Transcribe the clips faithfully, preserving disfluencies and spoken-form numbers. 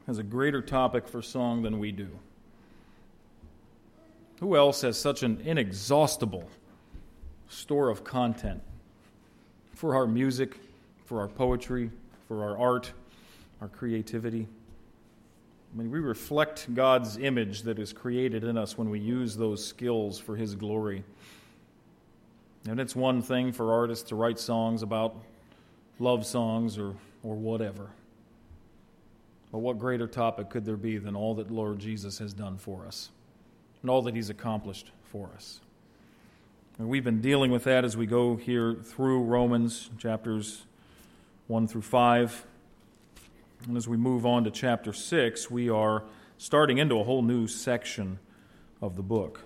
has a greater topic for song than we do? Who else has such an inexhaustible store of content for our music, for our poetry, for our art, our creativity? I mean, we reflect God's image that is created in us when we use those skills for His glory. And it's one thing for artists to write songs about love songs or, or whatever. But what greater topic could there be than all that Lord Jesus has done for us and all that He's accomplished for us? And we've been dealing with that as we go here through Romans chapters one through five. And as we move on to chapter six, we are starting into a whole new section of the book.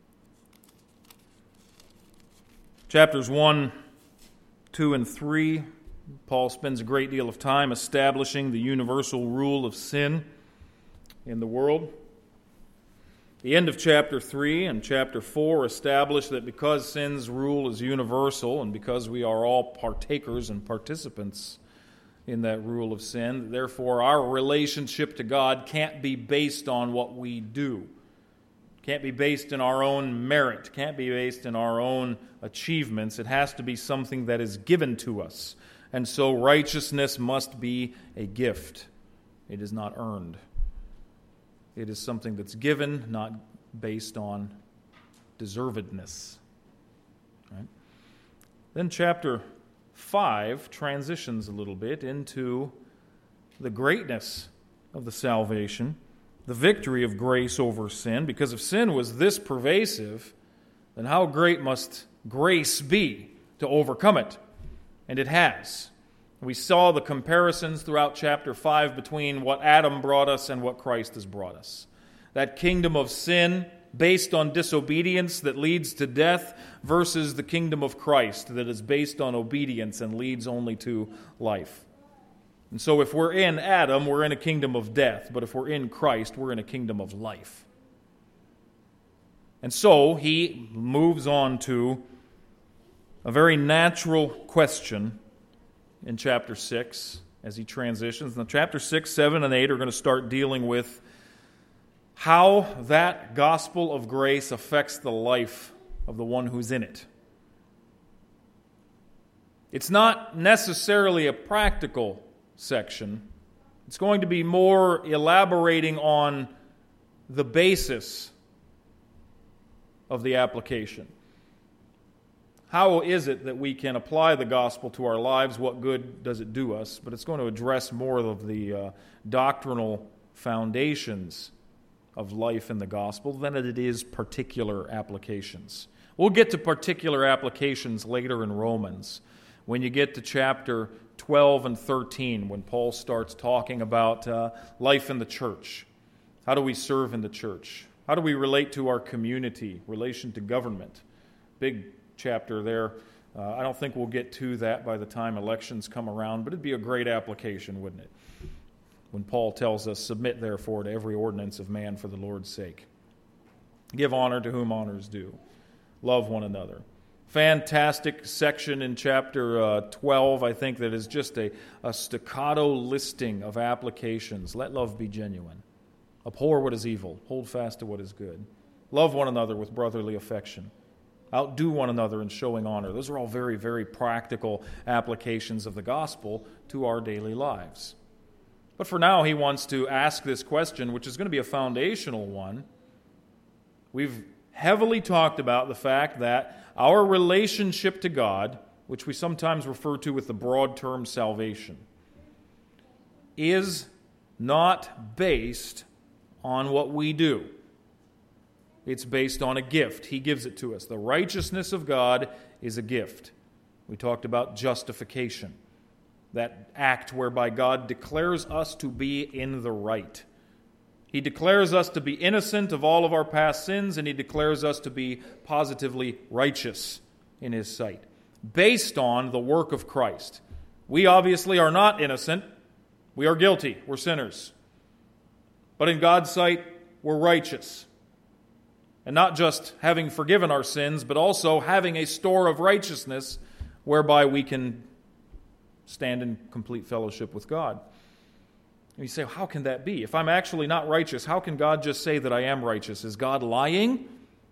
Chapters one, two, and three, Paul spends a great deal of time establishing the universal rule of sin in the world. The end of chapter three and chapter four establish that because sin's rule is universal and because we are all partakers and participants in that rule of sin, therefore our relationship to God can't be based on what we do. Can't be based in our own merit. Can't be based in our own achievements. It has to be something that is given to us. And so righteousness must be a gift. It is not earned. It is something that's given, not based on deservedness. Right? Then chapter five transitions a little bit into the greatness of the salvation, the victory of grace over sin. Because if sin was this pervasive, then how great must grace be to overcome it? And it has. We saw the comparisons throughout chapter five between what Adam brought us and what Christ has brought us. That kingdom of sin based on disobedience that leads to death versus the kingdom of Christ that is based on obedience and leads only to life. And so if we're in Adam, we're in a kingdom of death. But if we're in Christ, we're in a kingdom of life. And so he moves on to a very natural question in chapter six as he transitions. Now, chapter six, seven, and eight are going to start dealing with how that gospel of grace affects the life of the one who's in it. It's not necessarily a practical section. It's going to be more elaborating on the basis of the application. How is it that we can apply the gospel to our lives? What good does it do us? But it's going to address more of the uh, doctrinal foundations of life in the gospel than it is particular applications. We'll get to particular applications later in Romans when you get to chapter twelve and thirteen, when Paul starts talking about uh, life in the church. How do we serve in the church? How do we relate to our community, relation to government? Big chapter there. Uh, I don't think we'll get to that by the time elections come around, but it'd be a great application, wouldn't it? When Paul tells us, submit therefore to every ordinance of man for the Lord's sake. Give honor to whom honor is due. Love one another. Fantastic section in chapter uh, twelve, I think, that is just a, a staccato listing of applications. Let love be genuine. Abhor what is evil. Hold fast to what is good. Love one another with brotherly affection. Outdo one another in showing honor. Those are all very, very practical applications of the gospel to our daily lives. But for now, he wants to ask this question, which is going to be a foundational one. We've heavily talked about the fact that our relationship to God, which we sometimes refer to with the broad term salvation, is not based on what we do. It's based on a gift. He gives it to us. The righteousness of God is a gift. We talked about justification, that act whereby God declares us to be in the right. He declares us to be innocent of all of our past sins, and He declares us to be positively righteous in His sight, based on the work of Christ. We obviously are not innocent. We are guilty. We're sinners. But in God's sight, we're righteous. And not just having forgiven our sins, but also having a store of righteousness whereby we can stand in complete fellowship with God. And you say, how can that be? If I'm actually not righteous, how can God just say that I am righteous? Is God lying?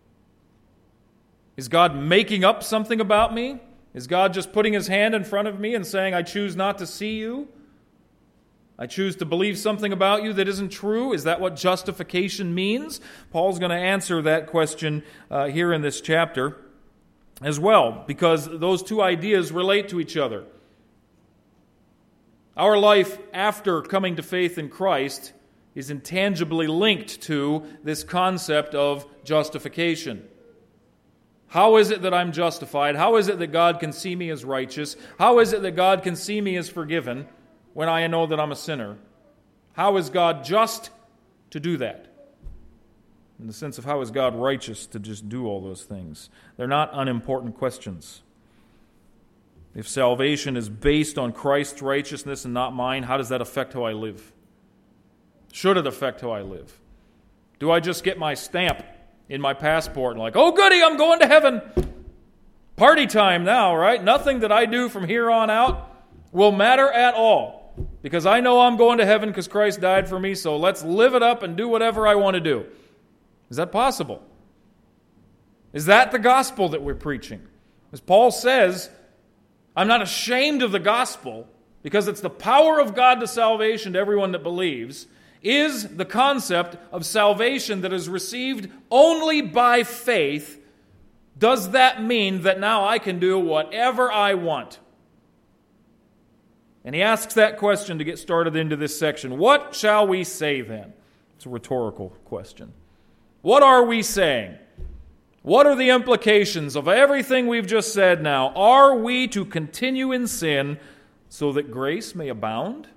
Is God making up something about me? Is God just putting his hand in front of me and saying, I choose not to see you? I choose to believe something about you that isn't true? Is that what justification means? Paul's going to answer that question uh, here in this chapter as well, because those two ideas relate to each other. Our life after coming to faith in Christ is intangibly linked to this concept of justification. How is it that I'm justified? How is it that God can see me as righteous? How is it that God can see me as forgiven when I know that I'm a sinner? How is God just to do that? In the sense of how is God righteous to just do all those things? They're not unimportant questions. If salvation is based on Christ's righteousness and not mine, how does that affect how I live? Should it affect how I live? Do I just get my stamp in my passport and like, oh goody, I'm going to heaven. Party time now, right? Nothing that I do from here on out will matter at all, because I know I'm going to heaven because Christ died for me, so let's live it up and do whatever I want to do. Is that possible? Is that the gospel that we're preaching? As Paul says, I'm not ashamed of the gospel because it's the power of God to salvation to everyone that believes, is the concept of salvation that is received only by faith. Does that mean that now I can do whatever I want? And he asks that question to get started into this section. What shall we say then? It's a rhetorical question. What are we saying? What are the implications of everything we've just said now? Are we to continue in sin so that grace may abound?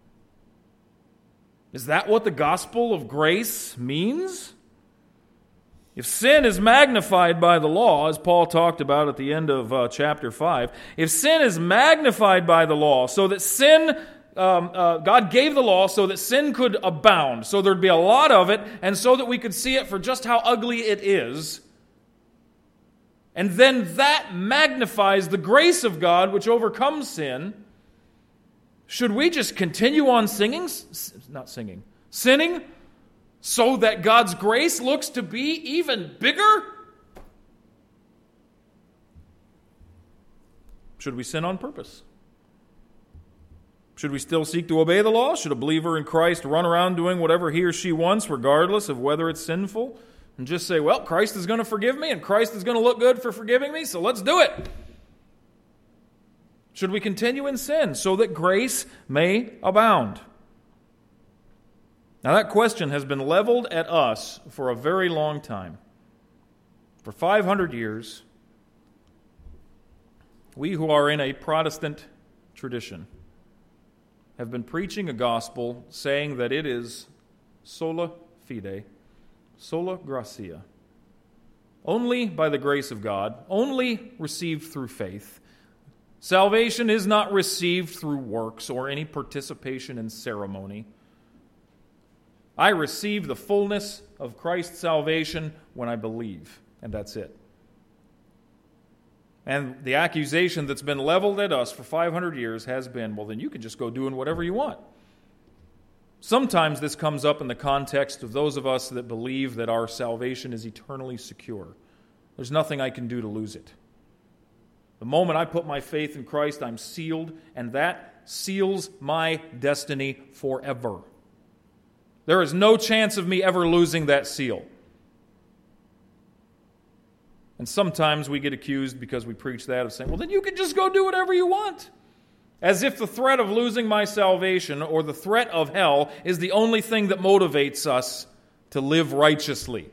Is that what the gospel of grace means? If sin is magnified by the law, as Paul talked about at the end of uh, chapter five, if sin is magnified by the law so that sin, um, uh, God gave the law so that sin could abound, so there'd be a lot of it, and so that we could see it for just how ugly it is, and then that magnifies the grace of God which overcomes sin, should we just continue on singing, not singing, sinning, so that God's grace looks to be even bigger? Should we sin on purpose? Should we still seek to obey the law? Should a believer in Christ run around doing whatever he or she wants, regardless of whether it's sinful, and just say, well, Christ is going to forgive me, and Christ is going to look good for forgiving me, so let's do it? Should we continue in sin so that grace may abound? Now that question has been leveled at us for a very long time. For five hundred years, we who are in a Protestant tradition have been preaching a gospel saying that it is sola fide, sola gratia, only by the grace of God, only received through faith. Salvation is not received through works or any participation in ceremony. I receive the fullness of Christ's salvation when I believe, and that's it. And the accusation that's been leveled at us for five hundred years has been, well, then you can just go doing whatever you want. Sometimes this comes up in the context of those of us that believe that our salvation is eternally secure. There's nothing I can do to lose it. The moment I put my faith in Christ, I'm sealed, and that seals my destiny forever. There is no chance of me ever losing that seal. And sometimes we get accused because we preach that of saying, well, then you can just go do whatever you want. As if the threat of losing my salvation or the threat of hell is the only thing that motivates us to live righteously.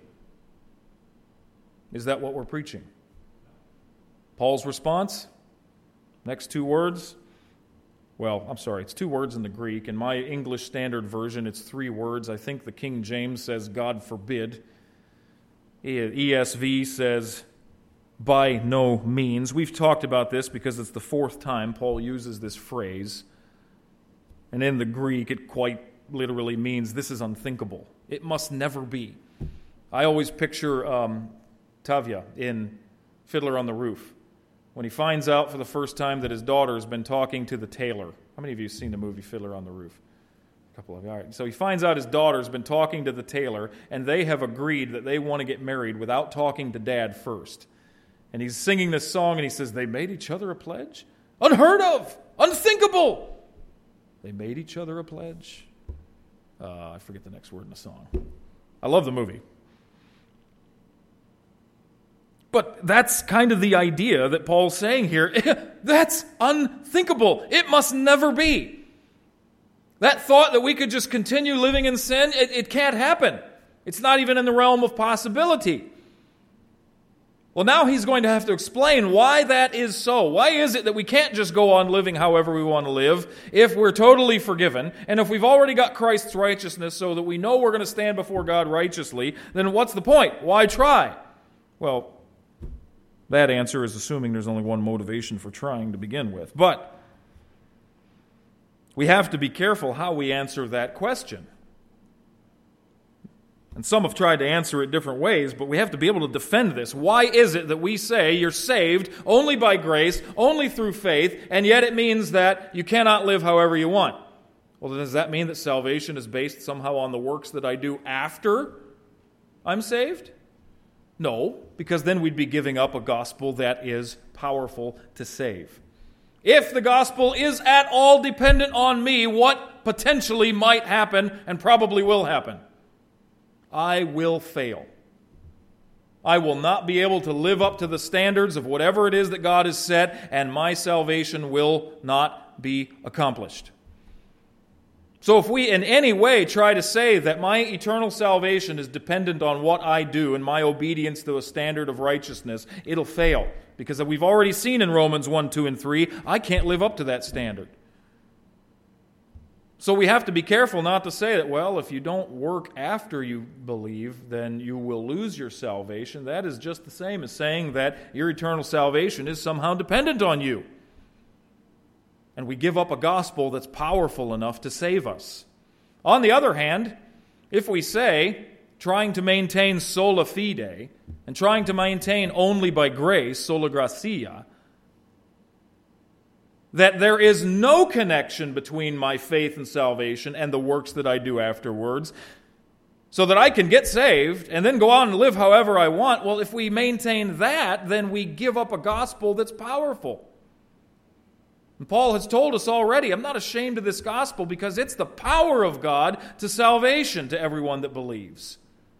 Is that what we're preaching? Paul's response, next two words. Well, I'm sorry, it's two words in the Greek. In my English Standard Version, it's three words. I think the King James says, God forbid. E S V says, by no means. We've talked about this because it's the fourth time Paul uses this phrase. And in the Greek, it quite literally means this is unthinkable. It must never be. I always picture um, Tavia in Fiddler on the Roof, when he finds out for the first time that his daughter has been talking to the tailor. How many of you have seen the movie Fiddler on the Roof? couple of you. All right. So he finds out his daughter's been talking to the tailor, and they have agreed that they want to get married without talking to Dad first. And he's singing this song, and he says, they made each other a pledge? Unheard of! Unthinkable! They made each other a pledge? Uh, I forget the next word in the song. I love the movie. But that's kind of the idea that Paul's saying here. That's unthinkable. It must never be. That thought that we could just continue living in sin, it, it can't happen. It's not even in the realm of possibility. Well, now he's going to have to explain why that is so. Why is it that we can't just go on living however we want to live if we're totally forgiven, and if we've already got Christ's righteousness so that we know we're going to stand before God righteously, then what's the point? Why try? Well, that answer is assuming there's only one motivation for trying to begin with. But we have to be careful how we answer that question. And some have tried to answer it different ways, but we have to be able to defend this. Why is it that we say you're saved only by grace, only through faith, and yet it means that you cannot live however you want? Well, does that mean that salvation is based somehow on the works that I do after I'm saved? No, because then we'd be giving up a gospel that is powerful to save. If the gospel is at all dependent on me, what potentially might happen and probably will happen? I will fail. I will not be able to live up to the standards of whatever it is that God has set, and my salvation will not be accomplished. So if we in any way try to say that my eternal salvation is dependent on what I do and my obedience to a standard of righteousness, it'll fail. Because we've already seen in Romans one, two, and three, I can't live up to that standard. So we have to be careful not to say that, well, if you don't work after you believe, then you will lose your salvation. That is just the same as saying that your eternal salvation is somehow dependent on you. And we give up a gospel that's powerful enough to save us. On the other hand, if we say, trying to maintain sola fide, and trying to maintain only by grace, sola gratia, that there is no connection between my faith and salvation and the works that I do afterwards, so that I can get saved and then go on and live however I want. Well, if we maintain that, then we give up a gospel that's powerful. And Paul has told us already, I'm not ashamed of this gospel because it's the power of God to salvation to everyone that believes.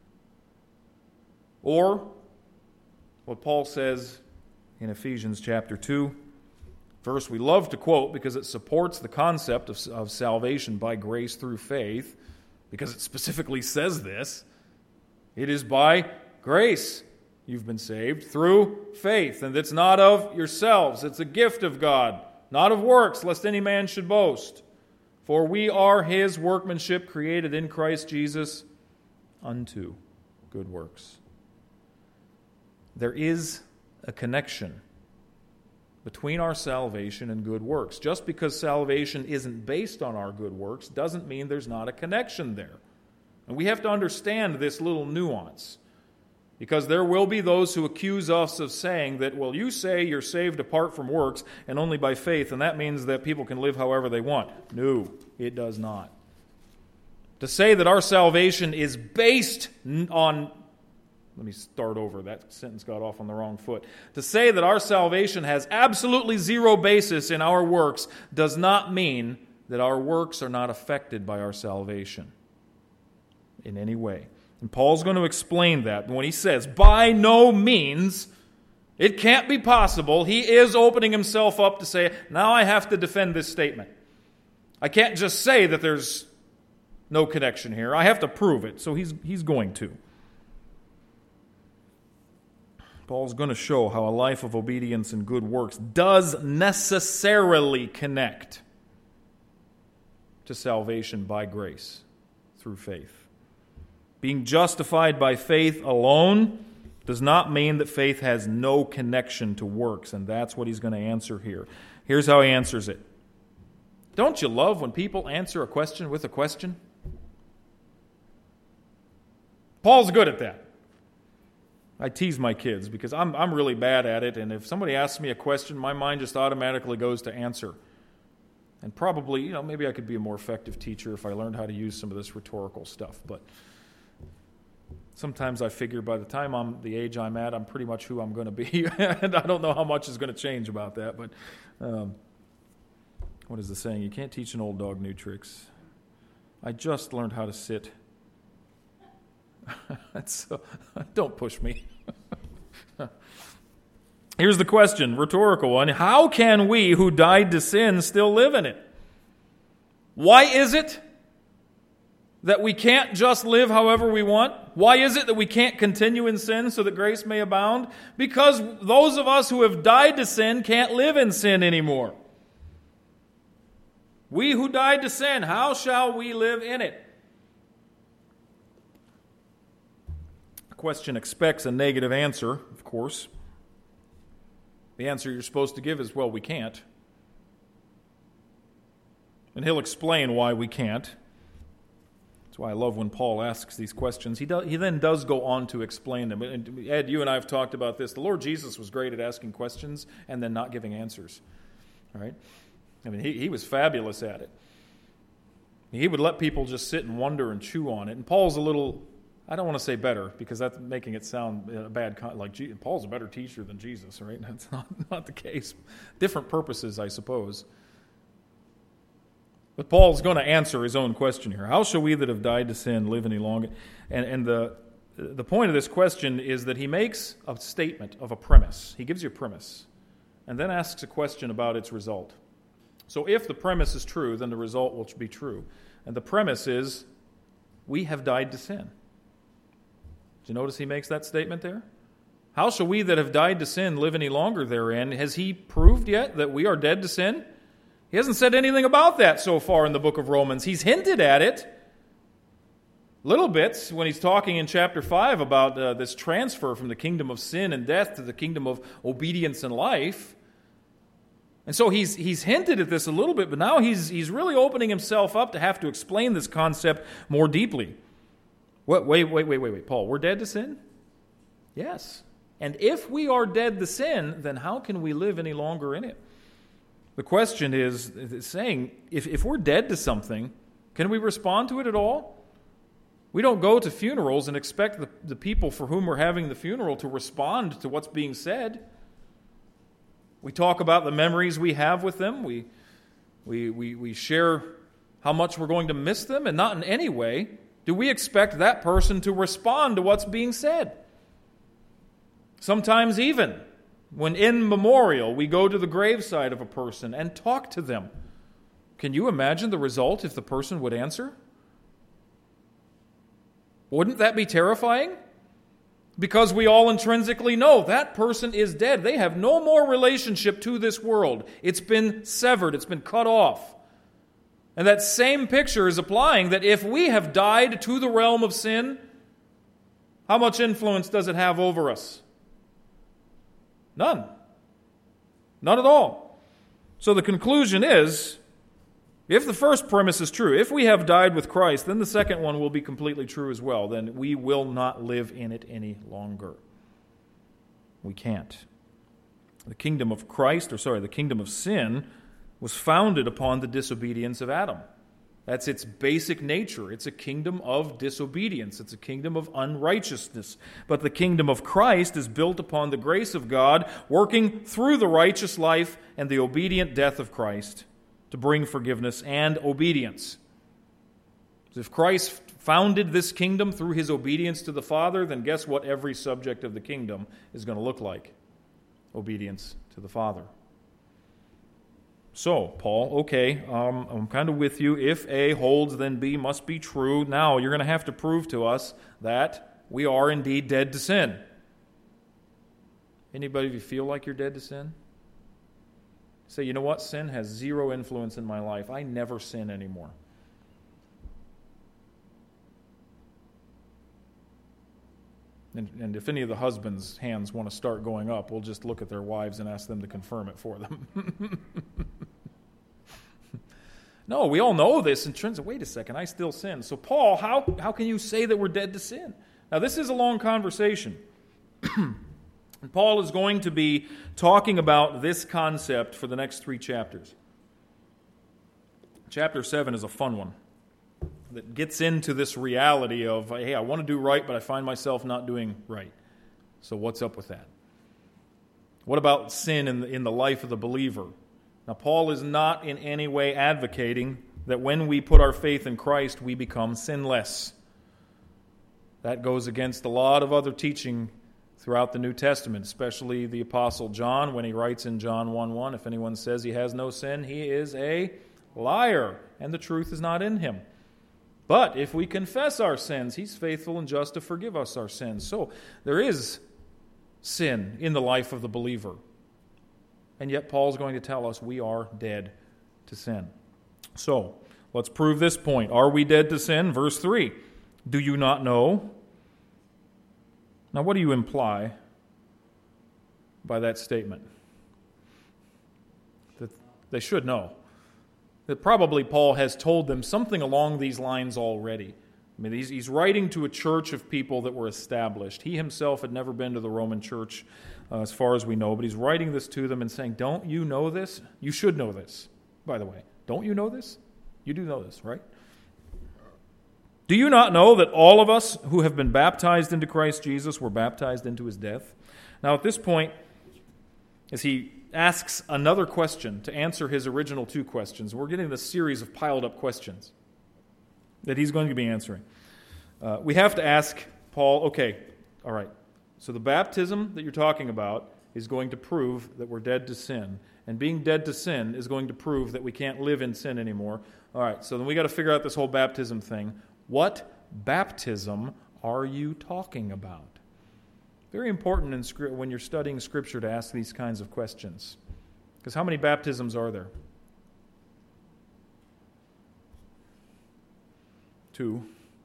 Or, what Paul says in Ephesians chapter two, verse we love to quote because it supports the concept of, of salvation by grace through faith, because it specifically says this. It is by grace you've been saved through faith, and it's not of yourselves. It's a gift of God, not of works, lest any man should boast. For we are his workmanship, created in Christ Jesus unto good works. There is a connection between our salvation and good works. Just because salvation isn't based on our good works doesn't mean there's not a connection there. And we have to understand this little nuance, because there will be those who accuse us of saying that, well, you say you're saved apart from works and only by faith, and that means that people can live however they want. No, it does not. To say that our salvation is based on Let me start over. That sentence got off on the wrong foot. To say that our salvation has absolutely zero basis in our works does not mean that our works are not affected by our salvation in any way. And Paul's going to explain that when he says, by no means, it can't be possible. He is opening himself up to say, now I have to defend this statement. I can't just say that there's no connection here. I have to prove it. So he's he's going to. Paul's going to show how a life of obedience and good works does necessarily connect to salvation by grace through faith. Being justified by faith alone does not mean that faith has no connection to works, and that's what he's going to answer here. Here's how he answers it. Don't you love when people answer a question with a question? Paul's good at that. I tease my kids because I'm I'm really bad at it, and if somebody asks me a question, my mind just automatically goes to answer. And probably, you know, maybe I could be a more effective teacher if I learned how to use some of this rhetorical stuff. But sometimes I figure by the time I'm the age I'm at, I'm pretty much who I'm going to be. And I don't know how much is going to change about that. But um, what is the saying? You can't teach an old dog new tricks. I just learned how to sit. That's, uh, don't push me. Here's the question, rhetorical one. How can we who died to sin still live in it? Why is it that we can't just live however we want? Why is it that we can't continue in sin so that grace may abound? Because those of us who have died to sin can't live in sin anymore. We who died to sin, how shall we live in it? The question expects a negative answer, of course. The answer you're supposed to give is, well, we can't. And he'll explain why we can't. That's why I love when Paul asks these questions. He, do, he then does go on to explain them. And Ed, you and I have talked about this. The Lord Jesus was great at asking questions and then not giving answers. All right? I mean, he, he was fabulous at it. He would let people just sit and wonder and chew on it. And Paul's a little, I don't want to say better, because that's making it sound a bad, like Paul's a better teacher than Jesus, right? That's not, not the case. Different purposes, I suppose. But Paul's going to answer his own question here. How shall we that have died to sin live any longer? And, and the, the point of this question is that he makes a statement of a premise. He gives you a premise and then asks a question about its result. So if the premise is true, then the result will be true. And the premise is, we have died to sin. Did you notice he makes that statement there? How shall we that have died to sin live any longer therein? Has he proved yet that we are dead to sin? He hasn't said anything about that so far in the book of Romans. He's hinted at it little bits when he's talking in chapter five about uh, this transfer from the kingdom of sin and death to the kingdom of obedience and life. And so he's he's hinted at this a little bit, but now he's he's really opening himself up to have to explain this concept more deeply. Wait, wait, wait, wait, wait, wait. Paul, we're dead to sin? Yes. And if we are dead to sin, then how can we live any longer in it? The question is, is saying, if, if we're dead to something, can we respond to it at all? We don't go to funerals and expect the, the people for whom we're having the funeral to respond to what's being said. We talk about the memories we have with them. We, we, we, we share how much we're going to miss them, and not in any way do we expect that person to respond to what's being said. Sometimes even when in memorial we go to the graveside of a person and talk to them. Can you imagine the result if the person would answer? Wouldn't that be terrifying? Because we all intrinsically know that person is dead. They have no more relationship to this world. It's been severed. It's been cut off. And that same picture is applying that if we have died to the realm of sin, how much influence does it have over us? None. None at all. So the conclusion is, if the first premise is true, if we have died with Christ, then the second one will be completely true as well. Then we will not live in it any longer. We can't. The kingdom of Christ, or sorry, the kingdom of sin, was founded upon the disobedience of Adam. That's its basic nature. It's a kingdom of disobedience. It's a kingdom of unrighteousness. But the kingdom of Christ is built upon the grace of God, working through the righteous life and the obedient death of Christ to bring forgiveness and obedience. If Christ founded this kingdom through his obedience to the Father, then guess what every subject of the kingdom is going to look like? Obedience to the Father. So, Paul, okay, um, I'm kind of with you. If A holds, then B must be true. Now, you're going to have to prove to us that we are indeed dead to sin. Anybody of you feel like you're dead to sin? Say, you know what? Sin has zero influence in my life. I never sin anymore. And, and if any of the husbands' hands want to start going up, we'll just look at their wives and ask them to confirm it for them. No, we all know this in terms of, wait a second, I still sin. So Paul, how, how can you say that we're dead to sin? Now this is a long conversation. And Paul is going to be talking about this concept for the next three chapters. Chapter seven is a fun one that gets into this reality of, hey, I want to do right, but I find myself not doing right. So what's up with that? What about sin in the, in the life of the believer? Now, Paul is not in any way advocating that when we put our faith in Christ, we become sinless. That goes against a lot of other teaching throughout the New Testament, especially the Apostle John, when he writes in John one one, if anyone says he has no sin, he is a liar, and the truth is not in him. But if we confess our sins, he's faithful and just to forgive us our sins. So there is sin in the life of the believer. And yet Paul's going to tell us we are dead to sin. So let's prove this point. Are we dead to sin? Verse three. Do you not know? Now, what do you imply by that statement? That they should know. That probably Paul has told them something along these lines already. I mean, he's, he's writing to a church of people that were established. He himself had never been to the Roman church, uh, as far as we know, but he's writing this to them and saying, don't you know this? You should know this, by the way. Don't you know this? You do know this, right? Do you not know that all of us who have been baptized into Christ Jesus were baptized into his death? Now, at this point, as he asks another question to answer his original two questions, we're getting this series of piled up questions that he's going to be answering. Uh, we have to ask Paul, okay, all right, so the baptism that you're talking about is going to prove that we're dead to sin, and being dead to sin is going to prove that we can't live in sin anymore. All right, so then we got to figure out this whole baptism thing. What baptism are you talking about? Very important in script, when you're studying Scripture to ask these kinds of questions. Because how many baptisms are there? Two.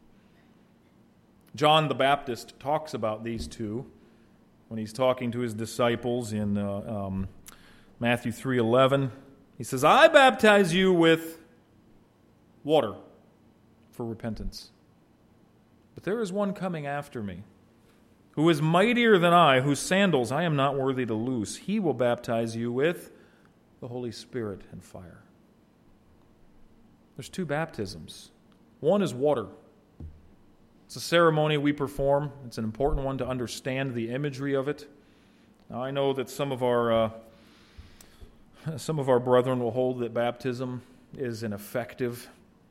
John the Baptist talks about these two when he's talking to his disciples in uh, um, Matthew three eleven. He says, I baptize you with water for repentance. But there is one coming after me, who is mightier than I, whose sandals I am not worthy to loose. He will baptize you with the Holy Spirit and fire. There's two baptisms. One is water. It's a ceremony we perform. It's an important one to understand the imagery of it. Now, I know that some of our uh, some of our brethren will hold that baptism is an effective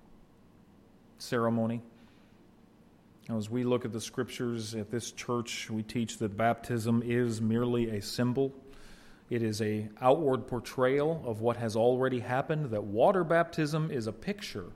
ceremony. Now, as we look at the Scriptures at this church, we teach that baptism is merely a symbol. It is an outward portrayal of what has already happened, that water baptism is a picture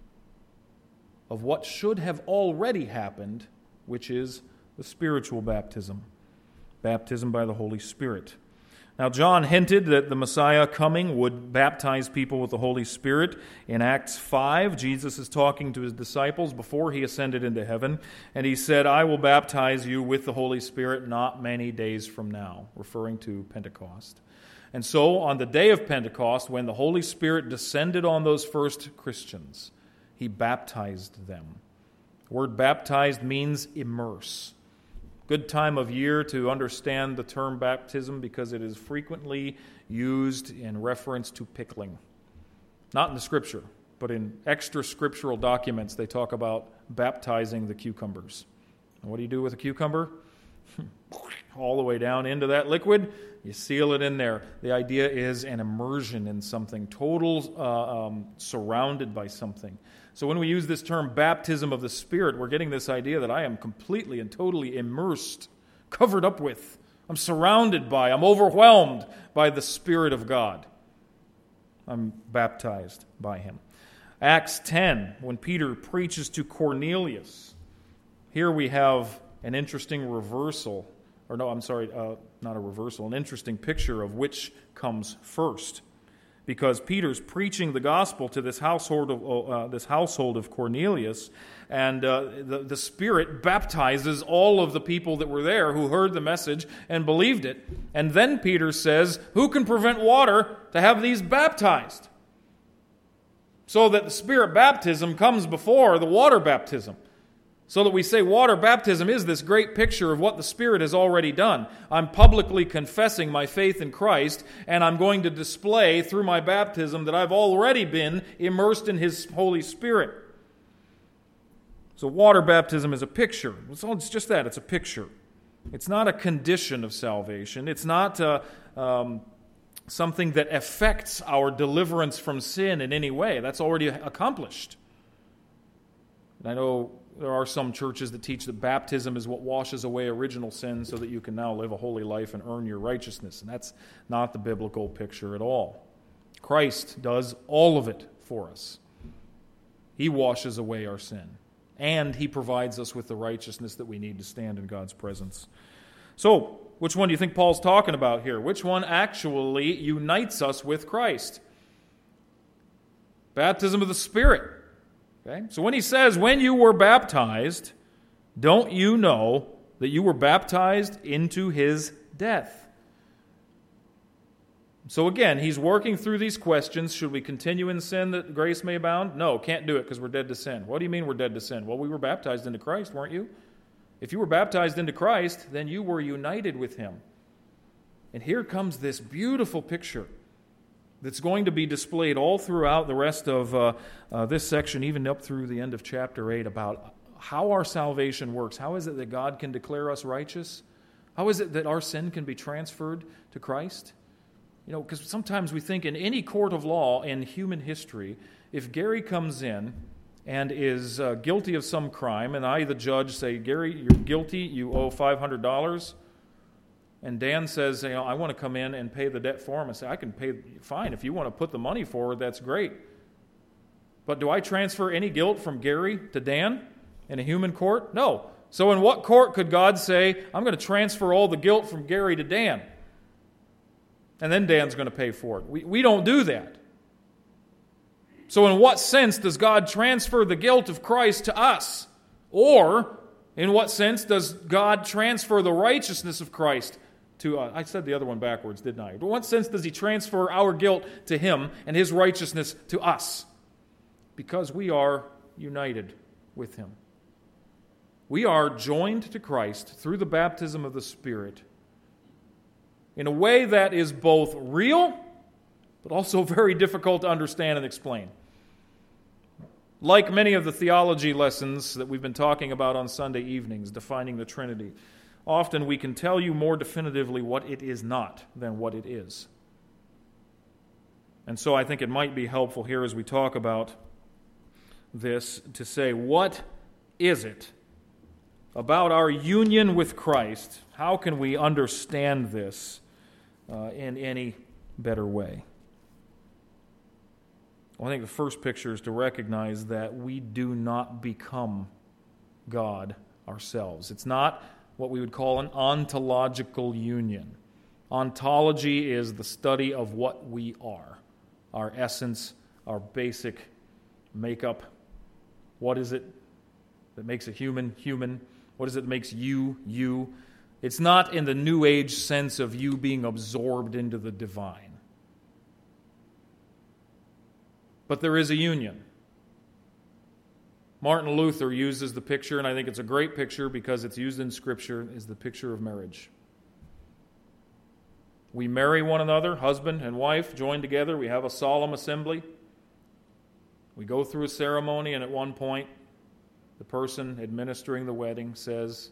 of what should have already happened, which is the spiritual baptism, baptism by the Holy Spirit. Now, John hinted that the Messiah coming would baptize people with the Holy Spirit. In Acts five, Jesus is talking to his disciples before he ascended into heaven, and he said, I will baptize you with the Holy Spirit not many days from now, referring to Pentecost. And so, on the day of Pentecost, when the Holy Spirit descended on those first Christians, he baptized them. The word baptized means immerse. Good time of year to understand the term baptism because it is frequently used in reference to pickling. Not in the Scripture, but in extra scriptural documents they talk about baptizing the cucumbers. And what do you do with a cucumber? All the way down into that liquid, you seal it in there. The idea is an immersion in something, total uh, um, surrounded by something. So when we use this term baptism of the Spirit, we're getting this idea that I am completely and totally immersed, covered up with. I'm surrounded by, I'm overwhelmed by the Spirit of God. I'm baptized by Him. Acts ten, when Peter preaches to Cornelius, here we have an interesting reversal, or no, I'm sorry, uh, not a reversal, an interesting picture of which comes first. Because Peter's preaching the gospel to this household of uh, this household of Cornelius, and uh, the, the Spirit baptizes all of the people that were there who heard the message and believed it. And then Peter says, who can prevent water to have these baptized? So that the Spirit baptism comes before the water baptism. So that we say water baptism is this great picture of what the Spirit has already done. I'm publicly confessing my faith in Christ, and I'm going to display through my baptism that I've already been immersed in His Holy Spirit. So water baptism is a picture. It's just that, it's a picture. It's not a condition of salvation. It's not uh, um, something that affects our deliverance from sin in any way. That's already accomplished. And I know there are some churches that teach that baptism is what washes away original sin so that you can now live a holy life and earn your righteousness. And that's not the biblical picture at all. Christ does all of it for us. He washes away our sin. And He provides us with the righteousness that we need to stand in God's presence. So, which one do you think Paul's talking about here? Which one actually unites us with Christ? Baptism of the Spirit. Okay? So when he says, when you were baptized, don't you know that you were baptized into His death? So again, he's working through these questions. Should we continue in sin that grace may abound? No, can't do it because we're dead to sin. What do you mean we're dead to sin? Well, we were baptized into Christ, weren't you? If you were baptized into Christ, then you were united with Him. And here comes this beautiful picture that's going to be displayed all throughout the rest of uh, uh, this section, even up through the end of chapter eight, about how our salvation works. How is it that God can declare us righteous? How is it that our sin can be transferred to Christ? You know, because sometimes we think in any court of law in human history, if Gary comes in and is uh, guilty of some crime, and I, the judge, say, Gary, you're guilty, you owe five hundred dollars, and Dan says, you know, I want to come in and pay the debt for him. I say, I can pay, fine, if you want to put the money forward, that's great. But do I transfer any guilt from Gary to Dan in a human court? No. So in what court could God say, I'm going to transfer all the guilt from Gary to Dan? And then Dan's going to pay for it. We, we don't do that. So in what sense does God transfer the guilt of Christ to us? Or in what sense does God transfer the righteousness of Christ to us? I said the other one backwards, didn't I? But in what sense does He transfer our guilt to Him and His righteousness to us? Because we are united with Him. We are joined to Christ through the baptism of the Spirit in a way that is both real, but also very difficult to understand and explain. Like many of the theology lessons that we've been talking about on Sunday evenings, defining the Trinity, often we can tell you more definitively what it is not than what it is. And so I think it might be helpful here as we talk about this to say, what is it about our union with Christ? How can we understand this uh, in any better way? Well, I think the first picture is to recognize that we do not become God ourselves. It's not what we would call an ontological union. Ontology is the study of what we are, our essence, our basic makeup. What is it that makes a human human? What is it that makes you you? It's not in the New Age sense of you being absorbed into the divine. But there is a union. Martin Luther uses the picture, and I think it's a great picture because it's used in Scripture, is the picture of marriage. We marry one another, husband and wife, joined together. We have a solemn assembly. We go through a ceremony, and at one point, the person administering the wedding says,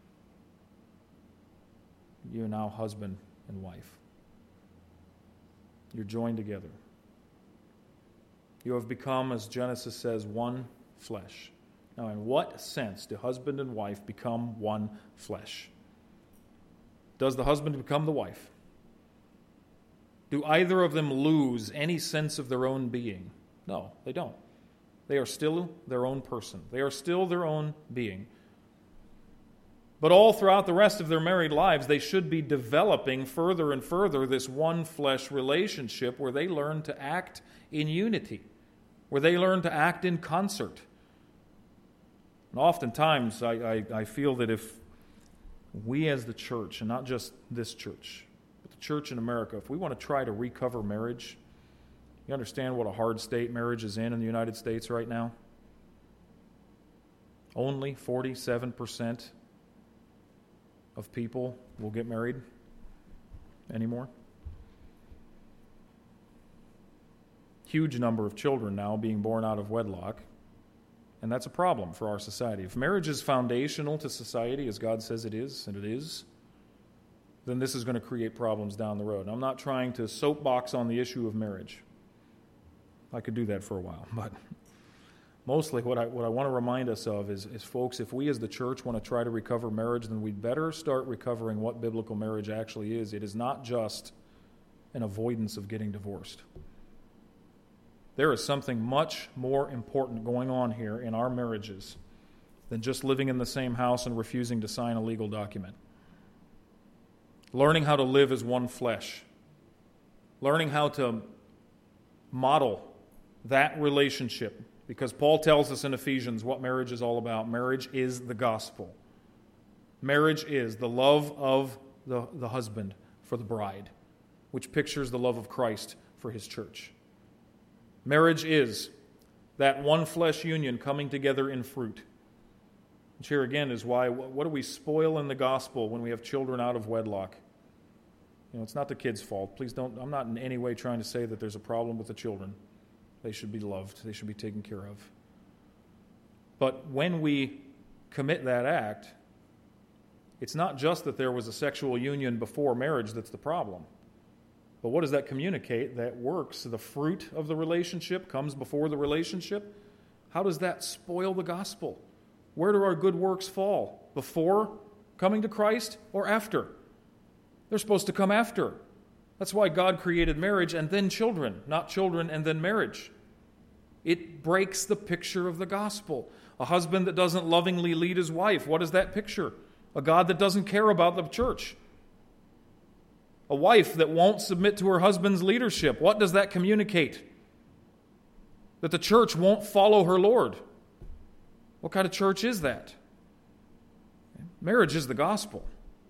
"You're now husband and wife. You're joined together. You have become, as Genesis says, one flesh." Now, in what sense do husband and wife become one flesh? Does the husband become the wife? Do either of them lose any sense of their own being? No, they don't. They are still their own person. They are still their own being. But all throughout the rest of their married lives, they should be developing further and further this one flesh relationship where they learn to act in unity, where they learn to act in concert. And oftentimes, I, I, I feel that if we as the church, and not just this church, but the church in America, if we want to try to recover marriage, you understand what a hard state marriage is in in the United States right now? only forty-seven percent of people will get married anymore. Huge number of children now being born out of wedlock, and that's a problem for our society. If marriage is foundational to society, as God says it is, and it is, then this is going to create problems down the road. I'm not trying to soapbox on the issue of marriage. I could do that for a while, but mostly what I what I want to remind us of is, is, folks, if we as the church want to try to recover marriage, then we'd better start recovering what biblical marriage actually is. It is not just an avoidance of getting divorced. There is something much more important going on here in our marriages than just living in the same house and refusing to sign a legal document. Learning how to live as one flesh. Learning how to model that relationship. Because Paul tells us in Ephesians what marriage is all about. Marriage is the gospel. Marriage is the love of the, the husband for the bride, which pictures the love of Christ for his church. Marriage is that one flesh union coming together in fruit. Which here again is why, what do we spoil in the gospel when we have children out of wedlock? You know, it's not the kids' fault. Please don't, I'm not in any way trying to say that there's a problem with the children. They should be loved. They should be taken care of. But when we commit that act, it's not just that there was a sexual union before marriage that's the problem. But what does that communicate? That works, the fruit of the relationship comes before the relationship. How does that spoil the gospel? Where do our good works fall? Before coming to Christ or after? They're supposed to come after. That's why God created marriage and then children, not children and then marriage. It breaks the picture of the gospel. A husband that doesn't lovingly lead his wife, what is that picture? A God that doesn't care about the church. A wife that won't submit to her husband's leadership, what does that communicate? That the church won't follow her Lord. What kind of church is that? Marriage is the gospel.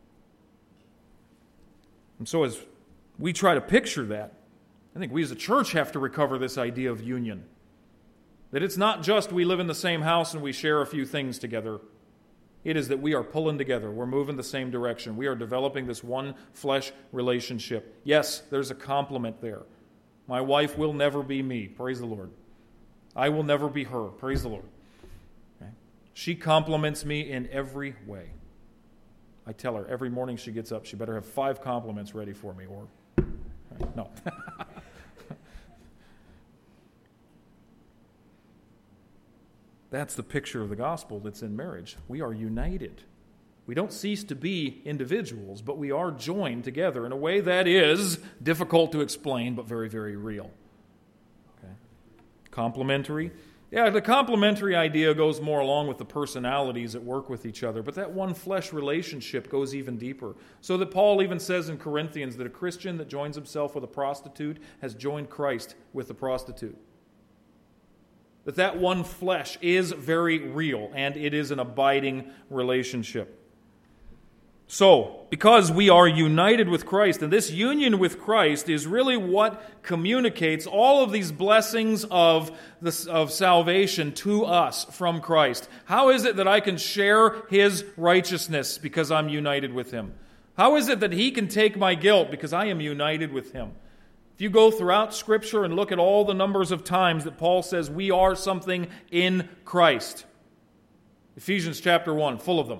And so as we try to picture that, I think we as a church have to recover this idea of union. That it's not just we live in the same house and we share a few things together. It is that we are pulling together. We're moving the same direction. We are developing this one flesh relationship. Yes, there's a complement there. My wife will never be me. Praise the Lord. I will never be her. Praise the Lord. Okay? She compliments me in every way. I tell her every morning she gets up, she better have five compliments ready for me. Or right? No. That's the picture of the gospel that's in marriage. We are united. We don't cease to be individuals, but we are joined together in a way that is difficult to explain, but very, very real. Okay. Complementary. Yeah, the complementary idea goes more along with the personalities that work with each other, but that one flesh relationship goes even deeper. So that Paul even says in Corinthians that a Christian that joins himself with a prostitute has joined Christ with the prostitute. That that one flesh is very real, and it is an abiding relationship. So, because we are united with Christ, and this union with Christ is really what communicates all of these blessings of, the, of salvation to us from Christ. How is it that I can share His righteousness because I'm united with Him? How is it that He can take my guilt because I am united with Him? If you go throughout Scripture and look at all the numbers of times that Paul says we are something in Christ. Ephesians chapter one, full of them.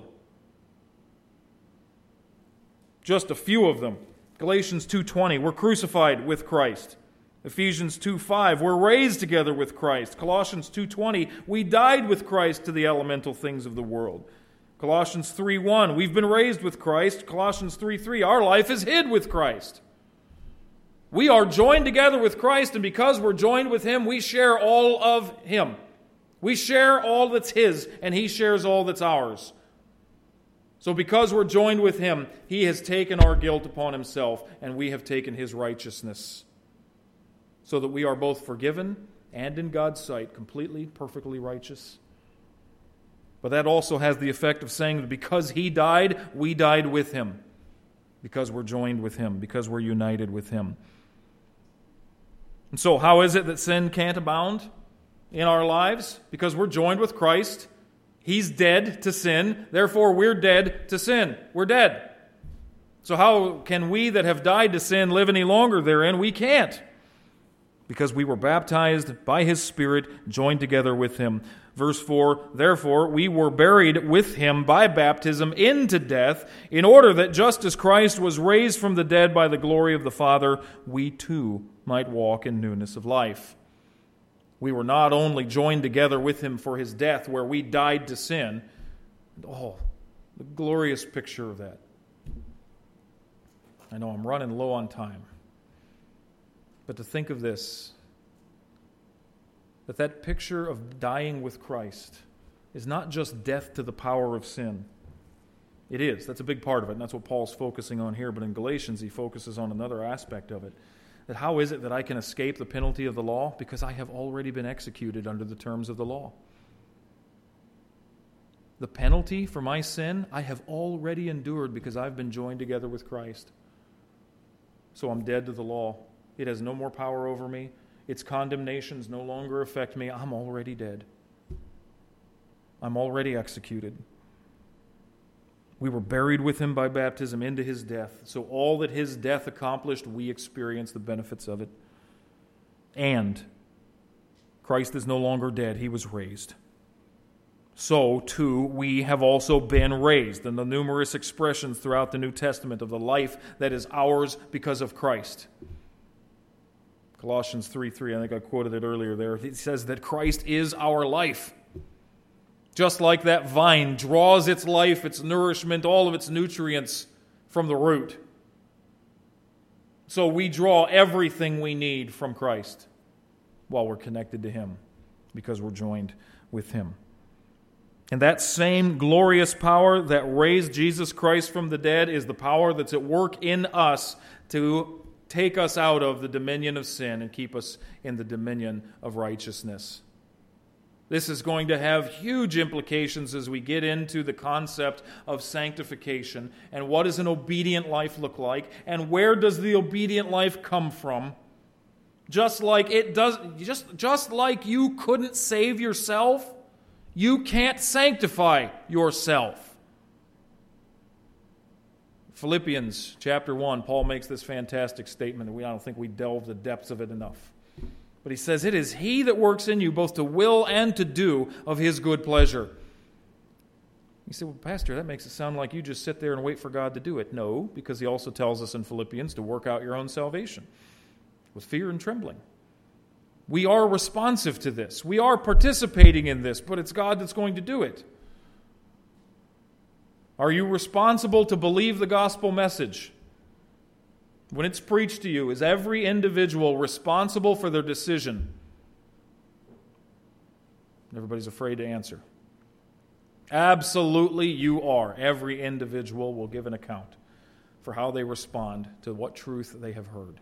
Just a few of them. Galatians two twenty, we're crucified with Christ. Ephesians two five, we're raised together with Christ. Colossians two twenty, we died with Christ to the elemental things of the world. Colossians three one, we've been raised with Christ. Colossians three three, our life is hid with Christ. We are joined together with Christ, and because we're joined with Him, we share all of Him. We share all that's His, and He shares all that's ours. So because we're joined with Him, He has taken our guilt upon Himself, and we have taken His righteousness. So that we are both forgiven and in God's sight completely, perfectly righteous. But that also has the effect of saying that because He died, we died with Him. Because we're joined with Him, because we're united with Him. And so how is it that sin can't abound in our lives? Because we're joined with Christ. He's dead to sin, therefore we're dead to sin. We're dead. So how can we that have died to sin live any longer therein? We can't. Because we were baptized by His Spirit, joined together with Him. Verse four, therefore we were buried with Him by baptism into death, in order that just as Christ was raised from the dead by the glory of the Father, we too might walk in newness of life. We were not only joined together with Him for His death, where we died to sin. Oh, the glorious picture of that. I know I'm running low on time. But to think of this, that that picture of dying with Christ is not just death to the power of sin. It is. That's a big part of it, and that's what Paul's focusing on here. But in Galatians, he focuses on another aspect of it. That how is it that I can escape the penalty of the law? Because I have already been executed under the terms of the law. The penalty for my sin, I have already endured because I've been joined together with Christ. So I'm dead to the law. It has no more power over me. Its condemnations no longer affect me. I'm already dead. I'm already executed. We were buried with Him by baptism into His death. So all that His death accomplished, we experience the benefits of it. And Christ is no longer dead. He was raised. So, too, we have also been raised. And the numerous expressions throughout the New Testament of the life that is ours because of Christ. Colossians three three, I think I quoted it earlier there. It says that Christ is our life. Just like that vine draws its life, its nourishment, all of its nutrients from the root. So we draw everything we need from Christ while we're connected to Him because we're joined with Him. And that same glorious power that raised Jesus Christ from the dead is the power that's at work in us to take us out of the dominion of sin and keep us in the dominion of righteousness. This is going to have huge implications as we get into the concept of sanctification and what does an obedient life look like and where does the obedient life come from. Just like it does, just, just like you couldn't save yourself, you can't sanctify yourself. Philippians chapter one, Paul makes this fantastic statement, and we I don't think we delve the depths of it enough. But he says, it is He that works in you both to will and to do of His good pleasure. You say, well, Pastor, that makes it sound like you just sit there and wait for God to do it. No, because he also tells us in Philippians to work out your own salvation with fear and trembling. We are responsive to this. We are participating in this, but it's God that's going to do it. Are you responsible to believe the gospel message? When it's preached to you, is every individual responsible for their decision? Everybody's afraid to answer. Absolutely, you are. Every individual will give an account for how they respond to what truth they have heard.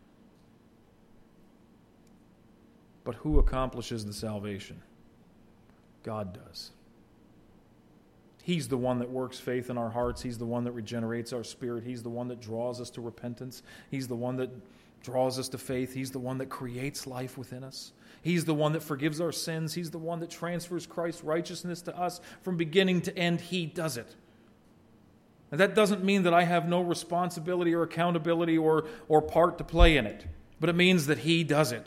But who accomplishes the salvation? God does. He's the one that works faith in our hearts. He's the one that regenerates our spirit. He's the one that draws us to repentance. He's the one that draws us to faith. He's the one that creates life within us. He's the one that forgives our sins. He's the one that transfers Christ's righteousness to us from beginning to end. He does it. And that doesn't mean that I have no responsibility or accountability or, or part to play in it. But it means that He does it.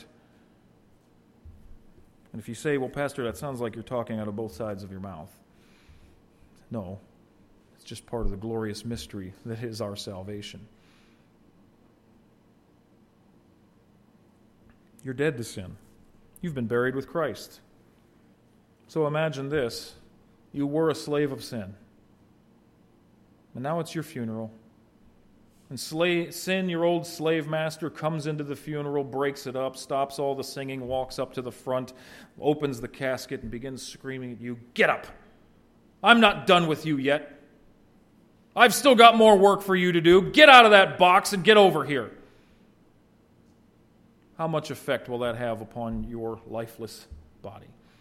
And if you say, well, Pastor, that sounds like you're talking out of both sides of your mouth. No, it's just part of the glorious mystery that is our salvation. You're dead to sin. You've been buried with Christ. So imagine this. You were a slave of sin. And now it's your funeral. And slave, sin, your old slave master, comes into the funeral, breaks it up, stops all the singing, walks up to the front, opens the casket, and begins screaming at you, "Get up! I'm not done with you yet. I've still got more work for you to do. Get out of that box and get over here." How much effect will that have upon your lifeless body?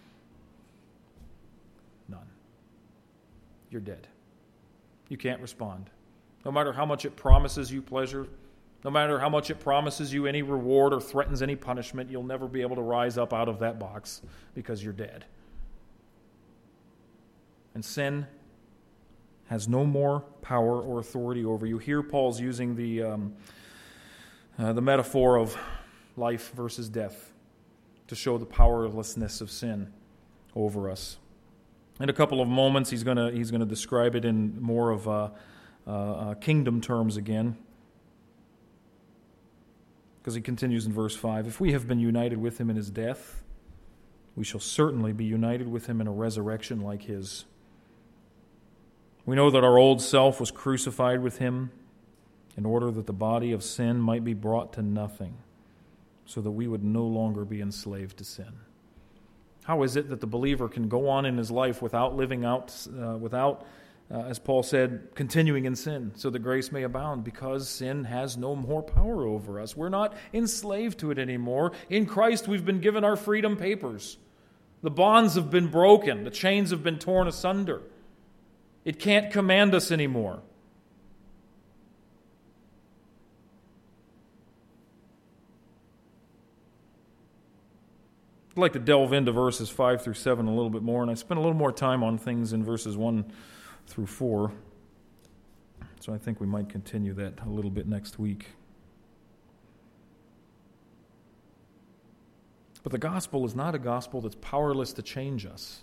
None. You're dead. You can't respond. No matter how much it promises you pleasure, no matter how much it promises you any reward or threatens any punishment, you'll never be able to rise up out of that box because you're dead. And sin has no more power or authority over you. Here Paul's using the, um, uh, the metaphor of life versus death to show the powerlessness of sin over us. In a couple of moments, he's going to he's going to describe it in more of uh, uh, uh, kingdom terms again. Because he continues in verse five, if we have been united with him in his death, we shall certainly be united with him in a resurrection like his. We know that our old self was crucified with him in order that the body of sin might be brought to nothing, so that we would no longer be enslaved to sin. How is it that the believer can go on in his life without living out, uh, without, uh, as Paul said, continuing in sin, so that grace may abound? Because sin has no more power over us. We're not enslaved to it anymore. In Christ, we've been given our freedom papers. The bonds have been broken. The chains have been torn asunder. It can't command us anymore. I'd like to delve into verses five through seven a little bit more, and I spent a little more time on things in verses one through four. So I think we might continue that a little bit next week. But the gospel is not a gospel that's powerless to change us.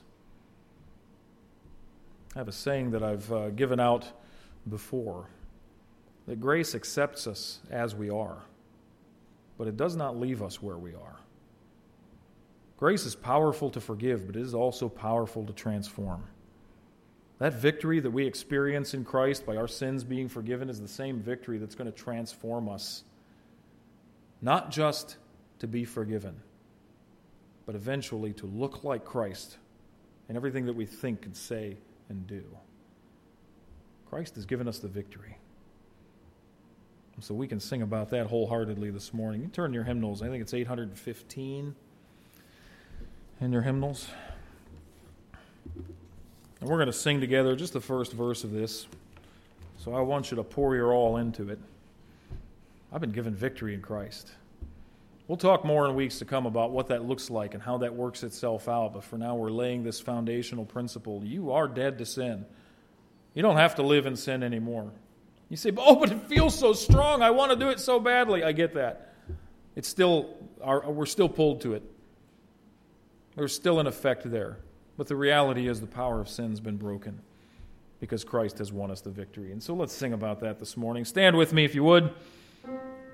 I have a saying that I've uh, given out before, that grace accepts us as we are, but it does not leave us where we are. Grace is powerful to forgive, but it is also powerful to transform. That victory that we experience in Christ by our sins being forgiven is the same victory that's going to transform us. Not just to be forgiven, but eventually to look like Christ in everything that we think and say and do. Christ has given us the victory. And so we can sing about that wholeheartedly this morning. You turn your hymnals. I think it's eight hundred fifteen in your hymnals. And we're going to sing together just the first verse of this. So I want you to pour your all into it. I've been given victory in Christ. We'll talk more in weeks to come about what that looks like and how that works itself out. But for now, we're laying this foundational principle. You are dead to sin. You don't have to live in sin anymore. You say, oh, but it feels so strong. I want to do it so badly. I get that. It's still, our, we're still pulled to it. There's still an effect there. But the reality is the power of sin's been broken because Christ has won us the victory. And so let's sing about that this morning. Stand with me if you would.